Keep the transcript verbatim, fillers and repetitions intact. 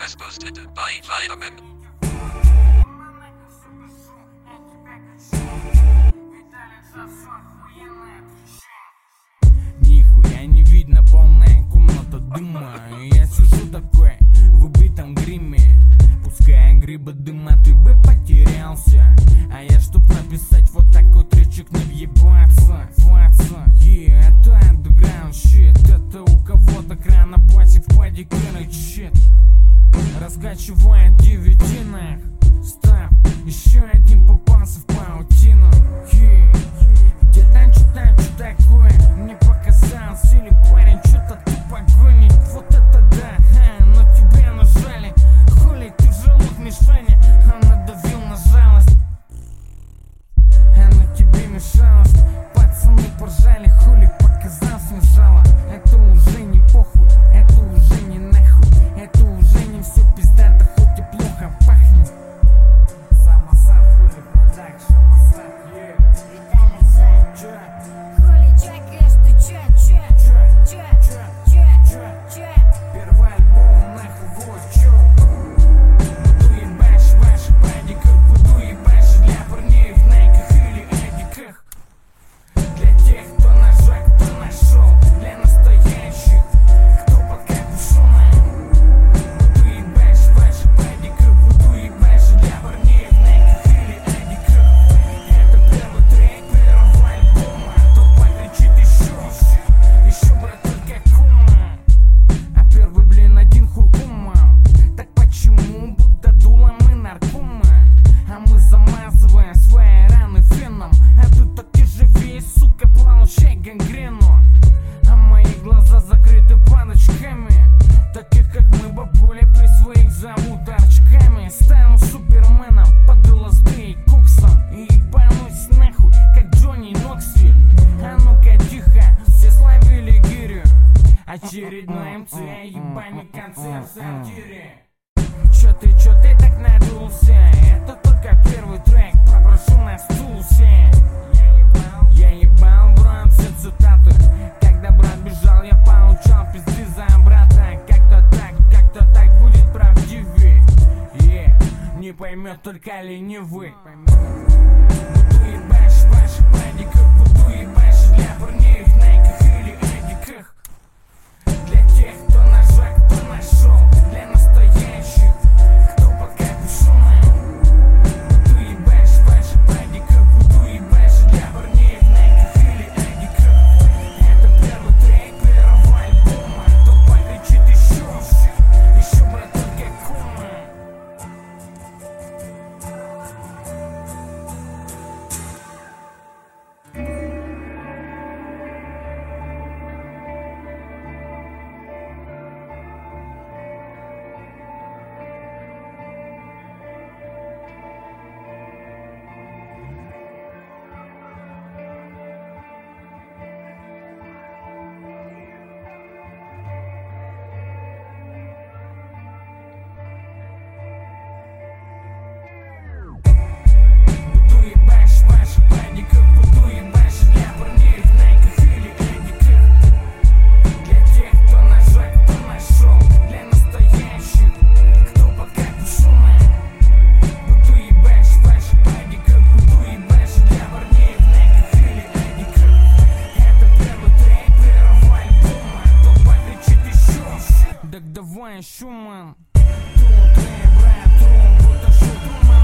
was boosted by Vitamin. Нихуя не видно, полная комната дыма. Я сижу такой в убитом гриме, пуская грибы дыма, ты бы потерялся. А я, чтоб написать вот такой тречик, не въебаться, въебаться. Yeah, это underground shit. Это у кого-то крана батик в паде кэрит shit. Раскачивая девятинах. Стоп, еще один попался в паутину. Yeah. Где-то читаю, что такое мне показалось. Или парень что-то тупо гонит. Вот это да, ха, но тебе нажали. Хули ты желуд мишени, а надавил на жалость. Оно тебе мешалось. Пацаны поржали, хули показалось мне жало. Это уже не похуй, это уже не нахуй. Это уже не все пиздато, хоть и плохо пахнет. Самосад, хули продакшн, самосад, yeah. Виталий Зай, Чё? хули чекаешь, ты чё, чё, Чё? чё, Чё? чё, Чё? чё? Первый альбом, нахуй, вот чё. Буду ебашь ваши падиках, буду ебашь для парней в найках или эдиках. Для тех, кто нажег, кто нашел, для настоящих, кто под капюшоном. Буду ебашь ваши падиках, буду ебашь для парней в найках или эдиках. Это первый трек первого альбома, то покричит еще, еще брат только кума. А первый, блин, один хуй кума. Так почему Будда дулом и наркома? А мы замазываем свои раны феном. А ты так и живи, сука, получай гангрену. А мои глаза закрыты паночками, таких как мы, бабули, при своих зовут арчками. Стану суперменом под ЛСД и коксом и ебанусь нахуй, как Джонни Ноксвилл. А ну-ка тихо, все словили гирю. Очередной эм цэ, ебаный концерт в сортире. Чё ты, чё ты так надулся? Это только первый трек, попрошу на стул сесть. Я ебал, я ебал в рот все цитаты. Когда брат бежал, я получал пизды за брата. Как-то так, как-то так будет правдивее. Yeah. Не поймет только ленивый. Буду ебашь ваши падиках, буду ебашь для парней в найках или эдиках. Для тех, кто нажег, кто нашел, для настоящих, кто под капюшоном. Буду ебашь ваши падиках, буду ебашь для парней в найках или эдиках. Это первый трек первого альбома, то покричит еще, еще брат только кума. Буду ебашь ваши падиках, буду ебашь для парней в найках или эдиках. Для тех, кто нажег, кто нашел, для настоящих, кто под капюшоном. Буду ебашь ваши падиках, буду ебашь для парней в найках или эдиках. Это первый трек первого альбома, то покричит еще. Так давай еще, ман. Трум, трум, брат, трум, вот ошиб, трум,